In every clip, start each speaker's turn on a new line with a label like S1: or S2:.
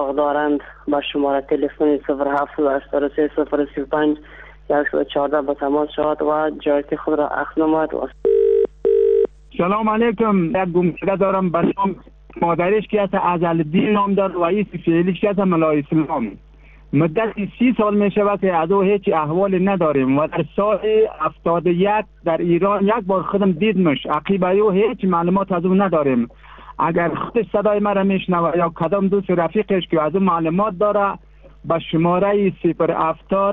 S1: سراغ دارند به شماره تلفن 0783 035 114 به تماس شود و جایزه خود را اخذ نماید.
S2: سلام علیکم. یک گمشده دارم به نام مادرش که ازالدین نام دارد و ایس فعلیش که ملای اسلام. مدت 30 سال می شود که از او هیچ احوال نداریم و در سال 71 در ایران یک بار خودم دیدمش. عقیب او هیچ معلومات از او نداریم. اگر خودش صدای مرا میشنوه یا کدام دوست رفیقش که از او معلومات داره به شماره 070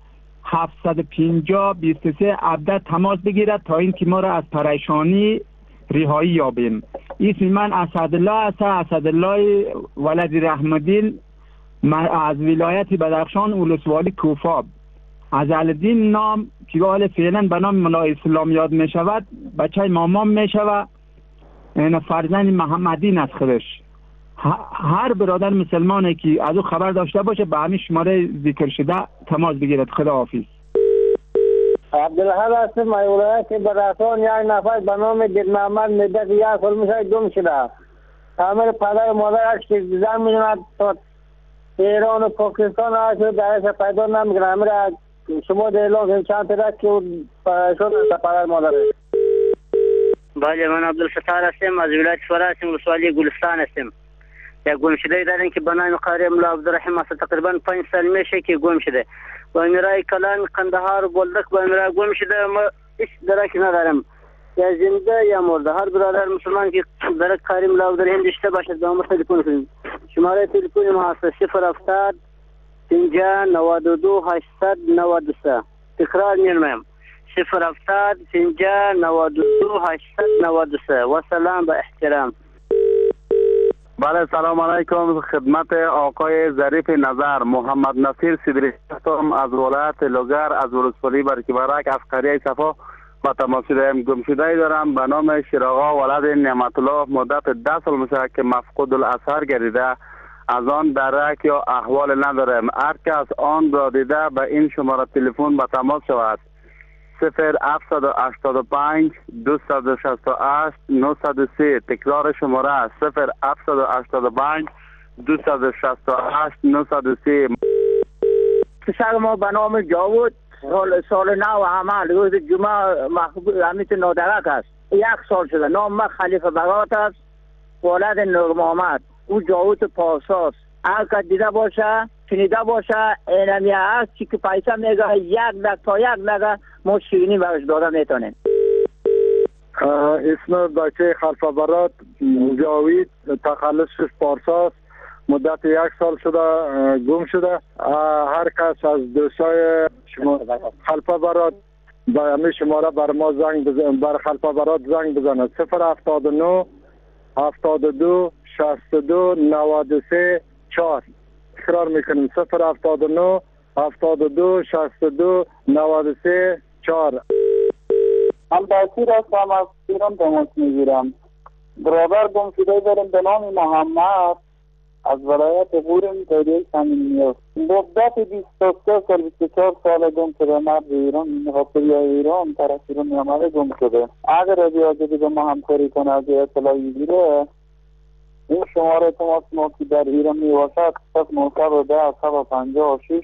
S2: 750 23 17 تماس بگیرد تا اینکه ما را از پریشانی رهایی یابیم. اسم من اسدالله است، اسدالله ولد رحمدین از ولایت بدخشان ولسوالی کوفه. ازالدین نام که حال فعلا به نام ملای اسلام یاد می شود، بچه مامام می شود، این فرزند محمدین است خودش. هر برادر مسلمانی که از او خبر داشته باشه به همین شماره ذکر شده تماس بگیرد. خدا حافظ.
S3: عبدالحق هستم، ولایت بدخشان. یک نفر به نام دید محمد مدت 1 سال میشه گم شده. همه پدر و مادرش که زن میدوند تا ایران و پاکستان هست و درش پیدا نمیکنه. همه را شما در اعلام چند ترک که شد پدر مادرش.
S4: بله، من عبدالفتار هستم، از ولایت فرا هستم، ولسوالی گلستان هستم. یک گم شده داریم که به نام قاری مولا عبدالرحیم است. تقریبا 5 سال میشه که گم شده. با امیرای کلان قندهار و بلدک با امیرای گم شده. ما هیچ درکی ندارم، یا زنده یا مرده. هر برادر مسلمان که درک قاری مولا عبدالرحیم داشته باشد به ما تلفن کنید. شماره تلفن ما هست 070 50 92 893. تکرار می‌کنم 070 50 92 893. و سلام به احترام.
S5: بله، سلام علیکم. خدمت آقای ظریف نظر، محمد نصیر صدری هستم از ولایت لوگر، از ولسوالی برکبرک، از قریه صفا با تماس شده‌ام. گمشده دارم به نام شیراغا ولد نعمت الله. مدت 10 سال میشه که مفقود الاثر گردیده. از آن درک یا احوال ندارم. هر کس آن را دیده به این شماره تلفن به تماس شود. 0785 268 903. تکرار شماره 0785 268 903.
S3: پسر ما به نام جاوود سال 9 عمل روز جمعه محبوب امیت نادرک است. 1 سال شده. نام ما خلیفه برات است، ولد نور محمد. او جاوود پاساس. هر که دیده باشه شنیده باشه اینمی هست که پیسه میگه 1 دک تا 1 دک ما شیرینی برش داده میتونیم.
S5: اسم بچه خلفه برات جاوید، تخلصش پارساس. مدت 1 سال شده گم شده. هر کس از دوستای شما خلفه برات به همین شماره بر ما زنگ بزنه، بر خلفه برات زنگ بزنه 079 72 62 93 4. تکرار میکنیم 079 72 62 93 4.
S6: من باشیر هستم، از ایران تماس میگیرم. برادر گم شده داریم به نام محمد از ولایت غورم تایید سنگینیه. مدت 23 سال 24 سال گم شده. مرد ایران مقابل ایران طرف ایران میامده گم شده. اگر اجازه بده ما همکاری کنه از اطلاعی بگیره این شماره تماس ما که در ایران میباشد 0910 756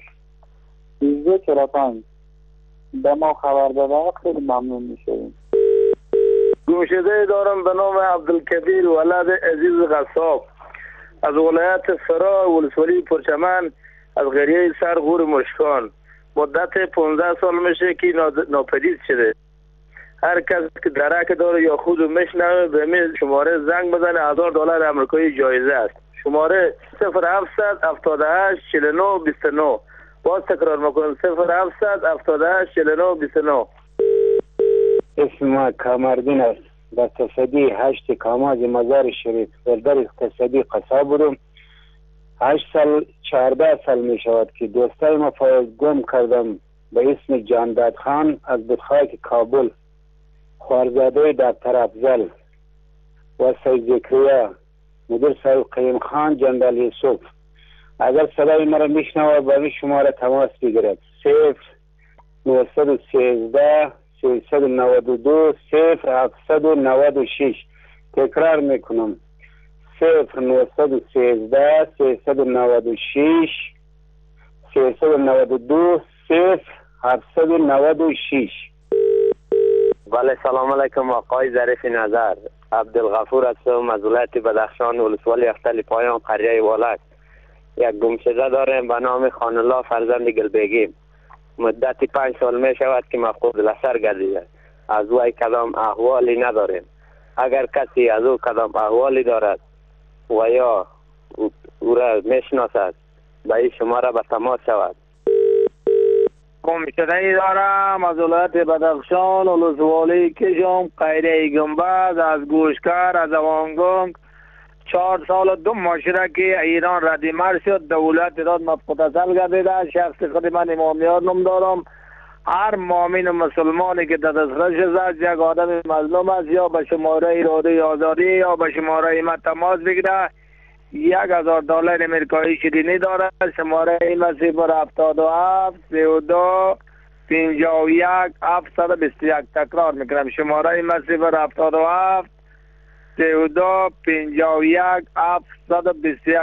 S6: 1345 به ما خبر داده خیلی ممنون میشویم.
S5: گمشده دارم به نام عبدالکبیر ولد عزیز غصاب از ولایت فرا ولسوالی پرچمن، از قریه سرغور مشکان. مدت 15 سال میشه که ناپدید شده. هر کس که درک داره یا خود میشنوه به این شماره زنگ بزنه. $1000 آمریکایی جایزه است. شماره 0778 49 29. باز تکرار میکنم 0778 49 29.
S7: اسم ما کامردین است. در تصدی 8 کاماز مزار شریف در اقتصادی قصاب بودم. 8 سال 14 سال می شود که دوستای ما گم کردم به اسم جانداد خان از بدخاک کابل، خوارزاده دکتر افضل و سید ذکریا، مدیر صاحب قیم خان، جندال یوسف. اگر صدای مرا میشنوه با این شماره تماس بگیرد 0913 392 0796. تکرار میکنم 0913 396 392 0796.
S5: بله سلام علیکم آقای ظریف نظر. عبدالغفور هستم از ولایت بدخشان ولسوالی اختل پایان قریه والک. یک گمشده داریم به نام خانالله فرزند گلبگی. مدت 5 سال می شود که مفقود الاثر گردیده. از وی کدام احوالی نداریم. اگر کسی از او کدام احوالی دارد و یا او را میشناسد به این شماره به تماس شود.
S3: گمشده ای دارم از ولایت بدخشان ولسوالی کشم قیره گنبد از گوشکر از اوانگنگ. 4 سال و 2 ماه شده که ایران ردیمر شد. دولت ایران مفقود اصل گردیده. شخص خود من امامیار نام دارم. هر مؤمن و مسلمانی که در دسترسش است یک آدم مظلوم است یا به شماره اراده آزادی یا به شماره ما تماس بگیره. $1000 امریکایی شیرینی دارد. شماره ما 077 32 51 721. تکرار میکنم شماره ما 077 32 51 721.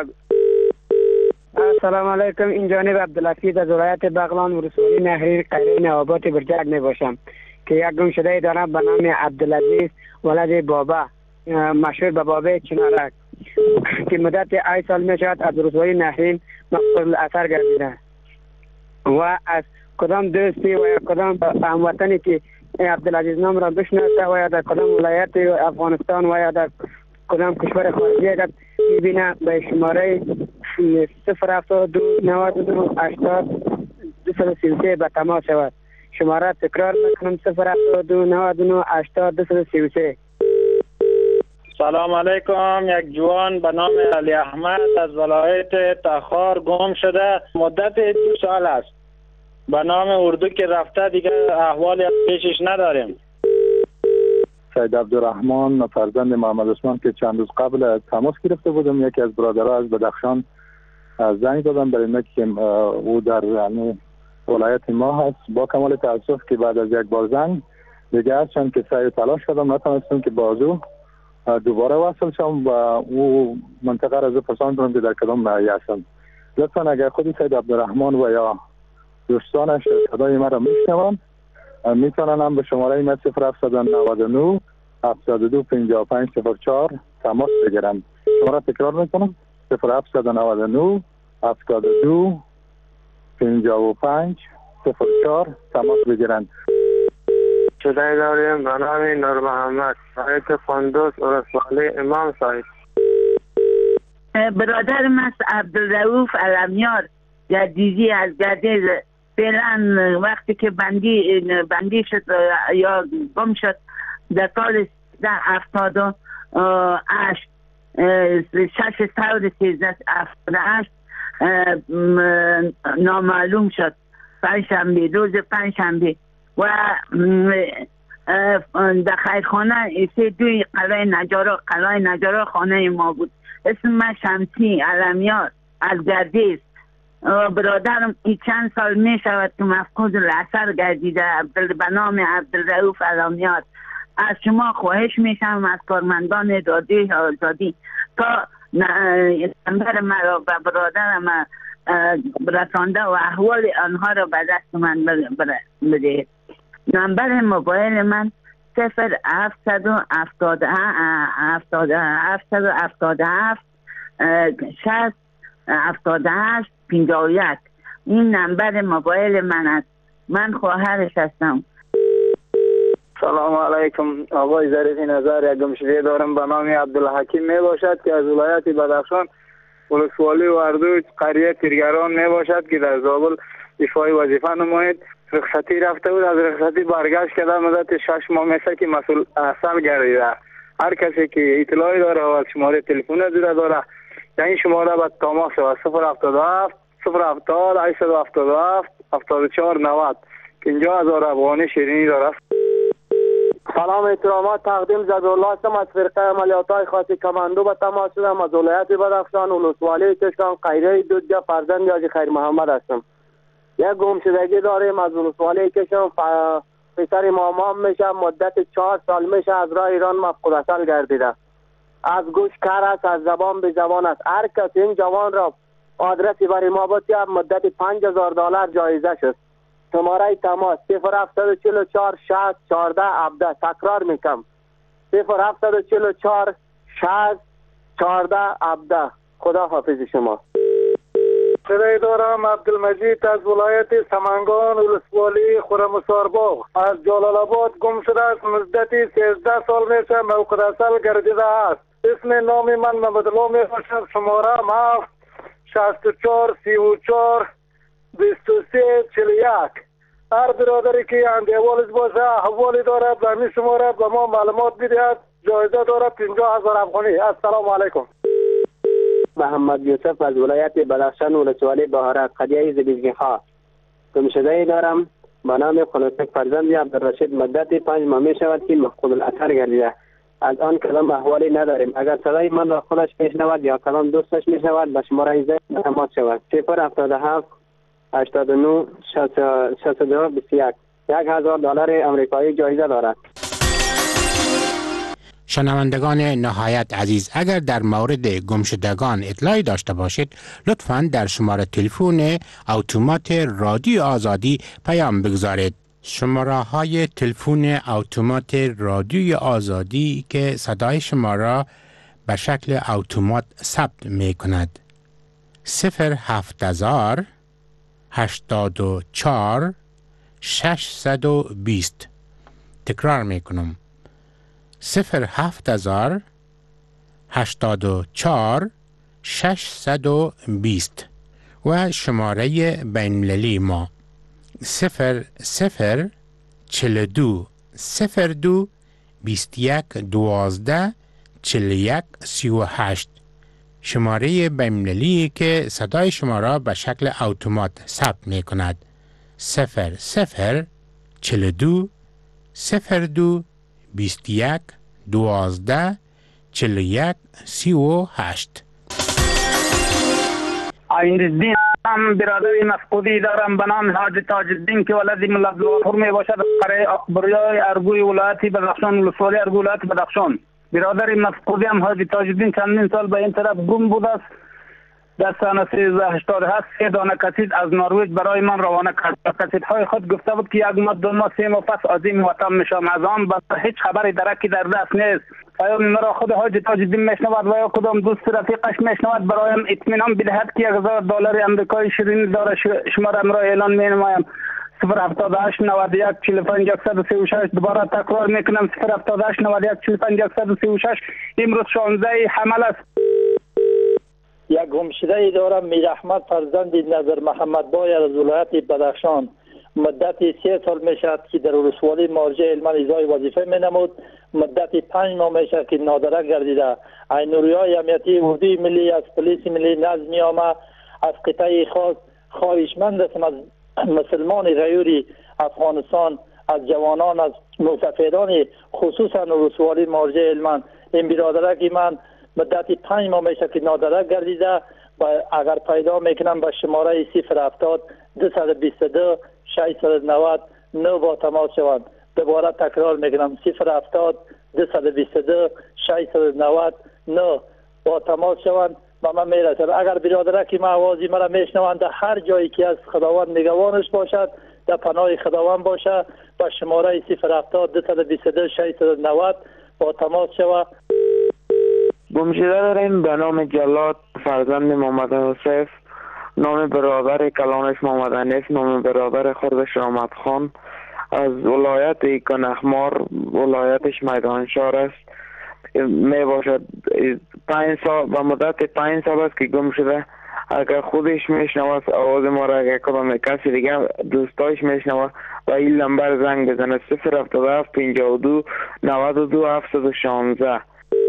S8: السلام علیکم. این جانب عبدالحفیظ از ولایت بغلان ولسوالی نهری قریه نوابات برجک می باشم که یک گمشده دارم به نام عبدالعزیز ولد بابا مشهور به بابا چنارک که مدت 8 سال می شود از ولسوالی نهرین مفقود الاثر گردیده و از کدام دوستی و یا کدام هموطنی که عبدالعزیز نام را بشناسه و یا در کدام ولایت افغانستان و یا در کدام کشور خارجی اگر میبینه به شماره 072 92 80 233 به تماس شود. شماره تکرار میکنم 072 99 80 233.
S9: سلام علیکم. یک جوان به نام علی احمد از ولایت تخار گم شده. مدت 2 سال است. به نام اردو که رفته دیگه احوالی پیشش نداریم.
S10: سید عبدالرحمن فرزند محمد عثمان که چند روز قبل تماس گرفته بودم. یکی از برادرها از بدخشان زنگ دادم برای اینکه که او در ولایت ما هست. با کمال تاسف که بعد از یک بار زنگ دیگه هرچند که سعی تلاش کردم نتونستم که بازو دوباره وصل شم و او منطقه را پرساندم که در کدام ناحیه هستم. لطفا اگر خود سید عبدالرحمن و یا دوستانش صدای مرا میشنوند میتونن هم به شماره ما 0799 72 55 04 تماس بگیرن. شماره تکرار میکنم 0799 72 55 04 تماس بگیرن.
S5: شده داریم به نام نور محمد سایت فندوس ولسوالی امام صاحب.
S11: برادر من عبدالرؤوف علمیار جدیدی از گردیز فعلا وقتی که بندی شد یا گم شد در سال 78 نامعلوم شد. روز پنجشنبه و در خیرخانه 32 قلعه نجارا خانه ما بود. اسم من شمسی علمیار از گردیز. برادرم این چند سال می شود که مفقود الاثر گردیده به نام عبدالرؤوف علمیار. از شما خواهش میشم از کارمندان داده آزادی تا نمبر مرا و برادرم رسانده و احوال آنها را به دست من بدهید. نمبر موبایل من 0777 60 78 51. این نمبر موبایل من است. من خواهرش هستم.
S3: سلام علیکم. آقای ظریف نظر. یک گمشده دارم به نام عبدالحکیم می باشد که از ولایت بدخشان ولسوالی وردوج قریه تیرگران می باشد که در زابل ایفای وظیفه نماید. رخصتی رفته بود. از رخصتی برگشت کرده. مدت 6 ماه میشه که مسئول اصل گردیده. هر کسی که اطلاعی داره و شماره تلفن زیره داره در این شماره به تماس شود 077 070 877 74 90 که 50,000 افغانی شیرینی داره.
S12: سلام احترامات تقدیم زدالله هستم از فرقه عملیات‌های خاص کماندو به تماس شدم از ولایت بدخشان ولسوالی کشان قیره دودجا فرزند حاجی خیر محمد هستم. یک گمشدگی داریم از ولسوالی کشان پسر مامان میشه. مدت 4 سال میشه از راه ایران مفقود اصل گردیده. از گوش کار است، از زبان به زبان است. هر کس این جوان را آدرسی برای ما بسیار مدت $5000 جایزه شد. شماره تماس 0744 60 14 17. تکرار میکنم 0744 60 14 17. خدا حافظ شما.
S5: صدای دارم عبدالمجید از ولایت سمنگان ولسوالی خرمسارباغ از جلال آباد گم شده است. مدتی 13 سال میشه موقع اصل گردیده است. اسم نام من محمدالله می باشد. شماره 7 64 34 23 41. هر برادری که اندیوالش باشه حوالی دارد و می شماره به ما معلومات بدهد. جایزه دارد 50,000 افغانی. السلام علیکم.
S13: محمد یوسف از ولایت بدخشان ولسوالی بهارک قریه زبیزگی خواه. گمشده دارم به نام خلوصک فرزند عبدالرشید. مدت 5 ماه می شود که مفقود الاثر گردیده. از آن کلام احوالی نداریم. اگر صدای من را خودش میشنود یا کلام دوستش میشنود به شماره زنگ تماس شود 077 89 62 21. $1,000 آمریکایی جایزه دارد.
S14: شنوندگان نهایت عزیز، اگر در مورد گمشدگان اطلاعی داشته باشید لطفاً در شماره تلفن اتومات رادیو آزادی پیام بگذارید. شماره های تلفن اتومات رادیوی آزادی که صدای شما را به شکل اتومات ثبت می کند 07000 84 620. تکرار می کنم 07000 84 620 و شماره بین‌المللی ما 0042 02 21 12 41 38. شماره بین‌المللی که صدای شما را به شکل اتومات ثبت می کند 0042 02 21 12 41 38.
S15: عین‌الدین برادری مفقودی دارم به نام حاج تاج الدین که ولد ملا عبدالغفور می باشد. قریه اکبریای ارگوی ولایت بدخشان ولسوالی ارگوی ولایت بدخشان. برادری مفقودی هم حاج تاج الدین چندین سال به این طرف گم بوده است. در سال 1387 3 دانه کسید از نروژ برای من روانه کرد. کسیدهای خود گفته بود که 1 ماه 2 ماه 3 ماه پس از این وطن میشم. از آن بعد هیچ خبری درکی در دست نیست. پیام مرا خود حاج تاج الدین میشنود و یا کدام دوست رفیقش میشنود برایم اطمینان بدهد که $1,000 آمریکایی شیرین داره. شماره را اعلان می نمایم 078 91 45 136. دوباره تکرار میکنم 078 91 45 136. امروز 16 حمل است.
S9: یک گمشده دارم میر احمد فرزند نظر محمد بای از ولایت بدخشان. مدت 3 سال می شود که در ولسوالی مارجه علمان اجرای وظیفه می نمود. مدت 5 ماه می شود که نادرک گردیده. عینوریای امنیتی اردوی ملی از پلیس ملی نظمی آمد از قطعه خاص خواهشمند هستم از مسلمان غیوری افغانستان، از جوانان، از مسافران خصوصا ولسوالی مارجه علمان این برادرک من مدت 5 ماه میشه که نادرک گردیده و اگر پیدا میکنم به شماره 070 222 690 9 با تماس شوند. دوباره تکرار میکنم 070 222 690 9 با تماس شوند و من میرسم. اگر برادرک ما آوازی مرا میشنوند در هر جایی که از خداوند نگوانش باشد در پناه خداوند باشه به شماره 070 222 690 با تماس شوند.
S16: گمشده داریم به نام جلاد فرزند محمد حسیف. نام برادر کلانش محمد حنیف. نام برادر خودش رحمت خان از ولایت کنخمار، ولایتش میدانشار است. می باشد 5 سال و مدت 5 سال است که گم شده. اگر خودش میشنوه آواز ما را، اگر کدام کسی دیگه دوستایش میشنوه و این نمبر زنگ بزنه 077 52 92 716.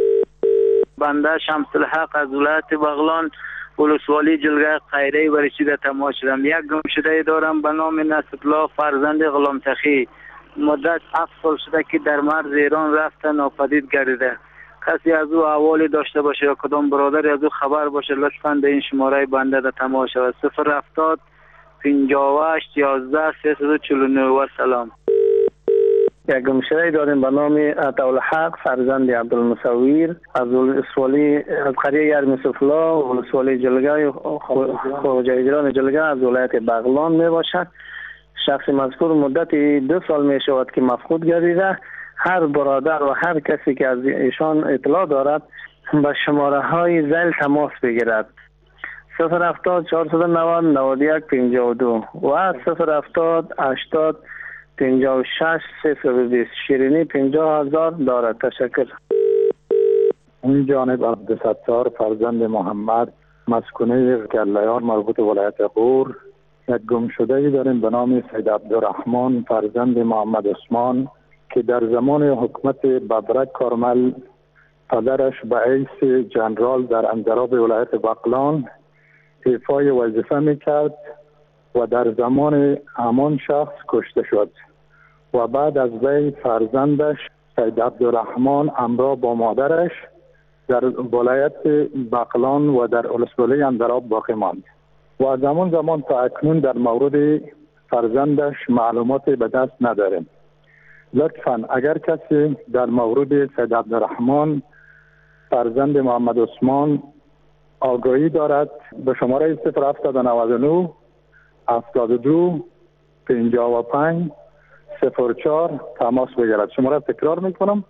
S17: بنده شمس الحق از ولایت بغلان ولسوالی جلگه خیره و رشید تماس شدم. یک گمشده دارم به نام نصرالله فرزند غلام تخی. مدت 7 سال شده که در مرز ایران رفته ناپدید گردیده. کسی از او احوالی داشته باشه یا کدام برادری از او خبر باشه لطفاً به این شماره بنده در تماس شود 070 58 11 349. و سلام.
S18: یک گمشده داریم به نام عطاالحق فرزند عبدالمصور از ولسوالی از قریه یرمسفلا ولسوالی جلگه خواجه اجران جلگه از ولایت بغلان می باشد. شخص مذکور مدت 2 سال می شود که مفقود گردیده. هر برادر و هر کسی که از ایشان اطلاع دارد به شماره های ذیل تماس بگیرد: 070 490 91 52 و 070 80 56 320. شیرینی 50,000 دارد. تشکر.
S10: این جانب عبدالستار فرزند محمد مسکونه کلیان مربوط ولایت غور. یک گمشده داریم به نام سید عبدالرحمن فرزند محمد عثمان که در زمان حکومت ببرک کارمل پدرش به حیث جنرال در انضراب ولایت بغلان ایفای وظیفه میکرد و در زمان همان شخص کشته شد و بعد از وی فرزندش سید عبدالرحمن همراه با مادرش در ولایت بغلان و در ولسوالی انضراب باقی ماند و از همان زمان تا اکنون در مورد فرزندش معلومات به دست نداریم. لطفاً اگر کسی در مورد سید عبدالرحمن فرزند محمد عثمان آگاهی دارد به شماره 0799 72 55 04 تماس بگیرد. شماره تکرار میکنم: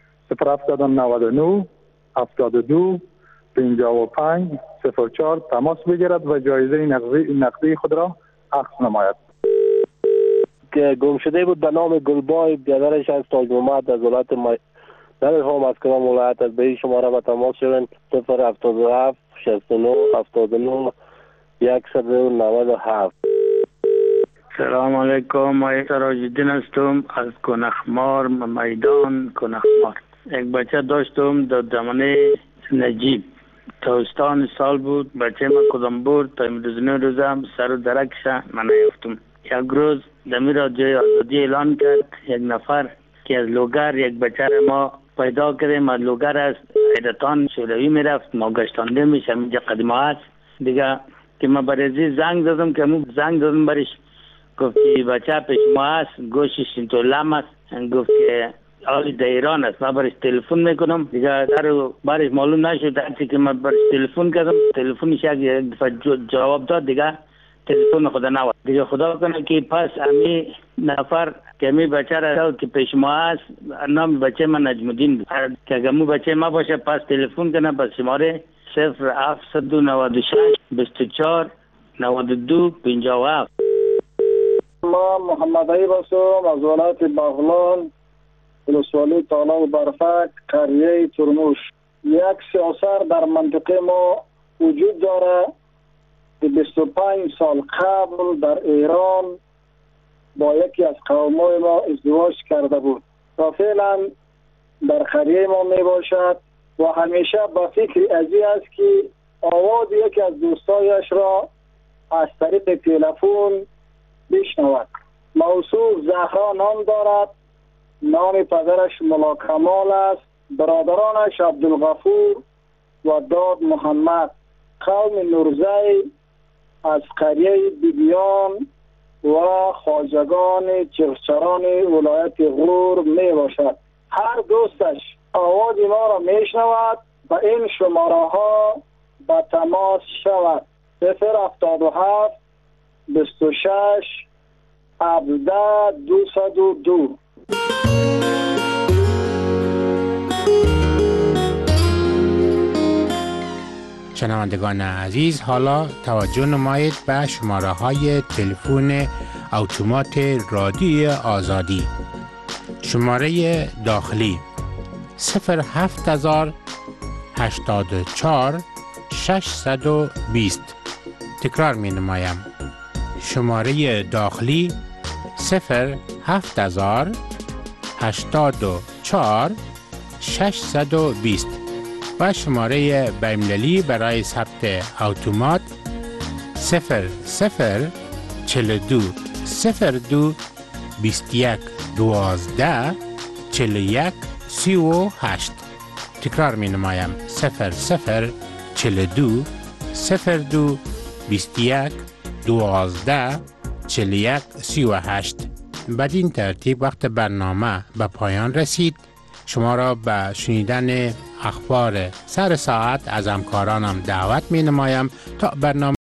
S10: 0799 72 55 04 تماس بگیرد و جایزه نقدی خود را اخذ نماید.
S12: که گمشده بود به نام گلبای، برادرش از تاج محمد از ولایت نمیخوام از کدام ولایت از به شماره به تماس شدن: 077 69 79 197.
S4: سلام علیکم. ما سراج الدین هستم از کنخمار میدان کنخمار. یک بچه داشتم در زمانه نجیب تابستان سال بود. بچه ما کدام بود تا امروز روزم سر و درکش من نیافتم. یک روز دمی را جای آزادی اعلان کرد. یک نفر که از لوگر یک بچه ما پیدا کردیم. از لوگر از حیرتان شوروی میرفت، ما گشتانده میشم اینجا قدیمه هست دیگه که ما برای زنگ دادم که مو زنگ دادم برش، گفت که بچه پیش ما هست، گوشش اینطور لم است، گفت که حالی در ایران است. من برش تلفن میکنم دیگه در برش معلوم نشد. هرچی که من برش تلفن کردم تلفنش یک دفعه جواب داد دیگه تلفن خدا نواد دیگه. خدا کنه که پس امی نفر که امی بچه را که پیش ما هست نام بچه من نجم الدین بود که اگر مو بچه ما باشه پس تلفن کنه به شماره 0796 24 92 57.
S6: ما محمد عیب هستم از ولایت بغلان ولسوالی تالاب برفک قریه ترموش. یک سیاست در منطقه ما وجود داره که 25 سال قبل در ایران با یکی از قومای ما ازدواج کرده بود و فعلا در قریه ما می باشد و همیشه با فکر ازی است که آواز یکی از دوستایش را از طریق تلفن بشنود. موصوف زهرا نام دارد، نام پدرش ملا کمال است، برادرانش عبدالغفور و داد محمد. قوم نورزی از قریه بیبیان و خواجگان چرچران ولایت غور می باشد. هر دوستش آواز ما را می شنود و این شماره ها به تماس شود: 077 26 17 202.
S14: شنوندگان عزیز، حالا توجه نمایید به شماره های تلفن اتومات رادیوی آزادی. شماره داخلی 07084 620. تکرار می نمایم: شماره داخلی 07084 620 و شماره بین‌المللی برای ثبت اتومات 0042 02 21 12 41 38. تکرار می نمایم: 0042 02 21 12 41 38. بدین ترتیب وقت برنامه به پایان رسید. شما را به شنیدن اخبار سر ساعت از همکارانم دعوت می نمایم تا برنامه